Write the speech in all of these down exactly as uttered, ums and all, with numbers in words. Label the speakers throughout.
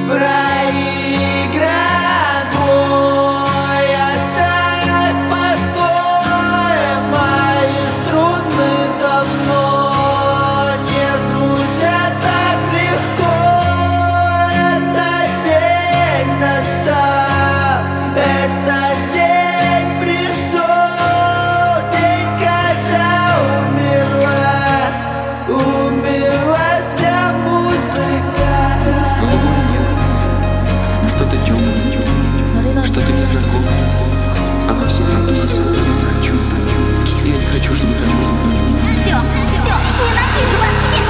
Speaker 1: проигран бой. Оставь в покое, мои струны давно не звучат так легко. Этот день настал, этот день пришел, день, когда умерла, умерла вся музыка.
Speaker 2: Голубое небо, что-то темное, что-то незнакомое. Оно всегда тут. Я не хочу это. Я не хочу, чтобы это было.
Speaker 3: Все, все, ненавижу вас всех!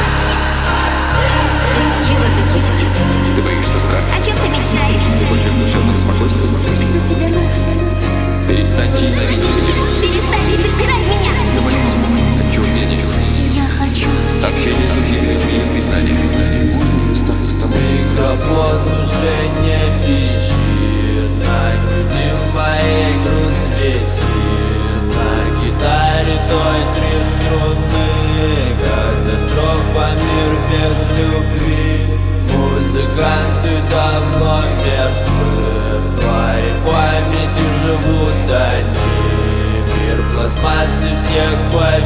Speaker 3: Чего ты хочешь?
Speaker 2: Ты боишься страха?
Speaker 3: О чем ты мечтаешь?
Speaker 2: Ты хочешь душевного спокойствия?
Speaker 3: Что тебе нужно?
Speaker 2: Перестаньте ненавидеть меня.
Speaker 3: Перестань презирать меня!
Speaker 2: Я боюсь отчуждения.
Speaker 3: Я хочу.
Speaker 2: Общение с другими людьми и признание. Можно мне остаться с тобой?
Speaker 1: Микрофон уже не пищит, на груди моей груз висит, на гитаре той три струны. Катастрофа, мир без любви. Музыканты давно мертвы, в твоей памяти живут они. Мир пластмассы всех победил.